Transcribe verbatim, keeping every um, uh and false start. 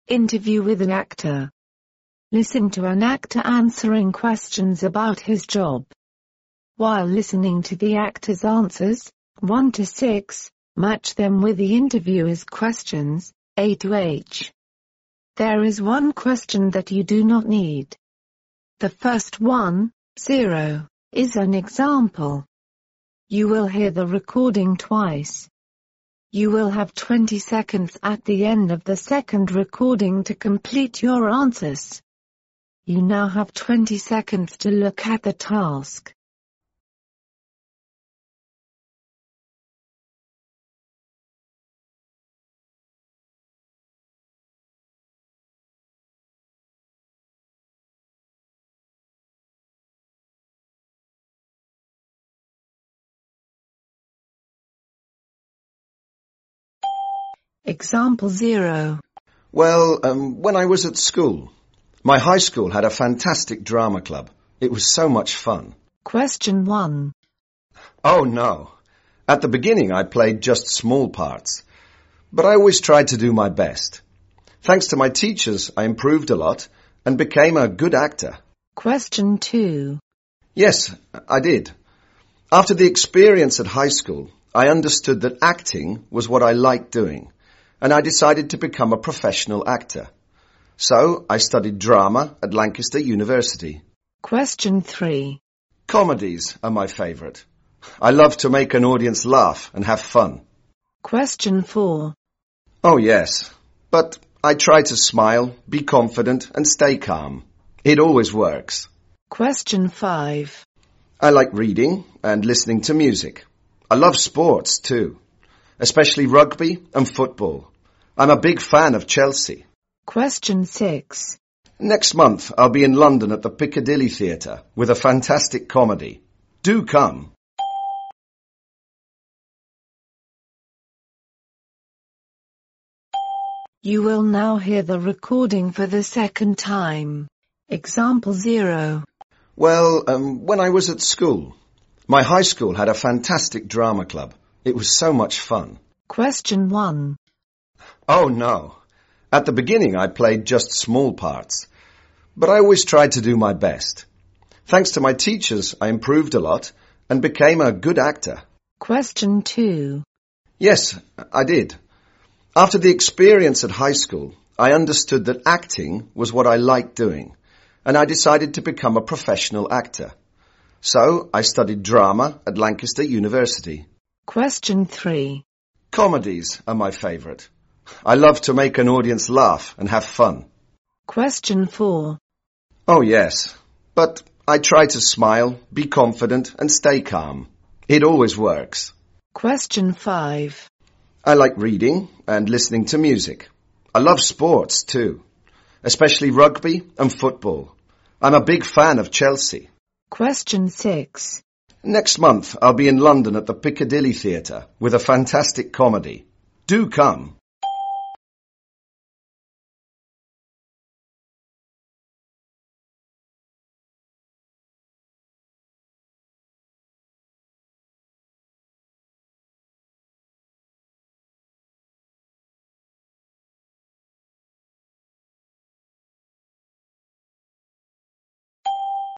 Interview with an actor. Listen to an actor answering questions about his job. While listening to the actor's answers, one to six, match them with the interviewer's questions, A to H. There is one question that you do not need. The first one, zero, is an example. You will hear the recording twice. You will have twenty seconds at the end of the second recording to complete your answers. You now have twenty seconds to look at the task. Example zero. Well, um, when I was at school, my high school had a fantastic drama club. It was so much fun. Question one. Oh no. At the beginning I played just small parts, but I always tried to do my best. Thanks to my teachers, I improved a lot and became a good actor. Question two. Yes, I did. After the experience at high school, I understood that acting was what I liked doing, and I decided to become a professional actor. So I studied drama at Lancaster University. Question three. Comedies are my favourite. I love to make an audience laugh and have fun. Question four. Oh yes, but I try to smile, be confident and stay calm. It always works. Question five. I like reading and listening to music. I love sports too, especially rugby and football. I'm a big fan of Chelsea. Question six. Next month I'll be in London at the Piccadilly Theatre with a fantastic comedy. Do come. You will now hear the recording for the second time. Example zero. Well, um, when I was at school, my high school had a fantastic drama club. It was so much fun. Question one. Oh no. At the beginning I played just small parts, but I always tried to do my best. Thanks to my teachers, I improved a lot and became a good actor. Question two. Yes, I did. After the experience at high school, I understood that acting was what I liked doing, and I decided to become a professional actor. So I studied drama at Lancaster University. Question three. Comedies are my favourite. I love to make an audience laugh and have fun. Question four. Oh yes, but I try to smile, be confident and stay calm. It always works. Question five. I like reading and listening to music. I love sports too, especially rugby and football. I'm a big fan of Chelsea. Question six. Next month I'll be in London at the Piccadilly Theatre with a fantastic comedy. Do come.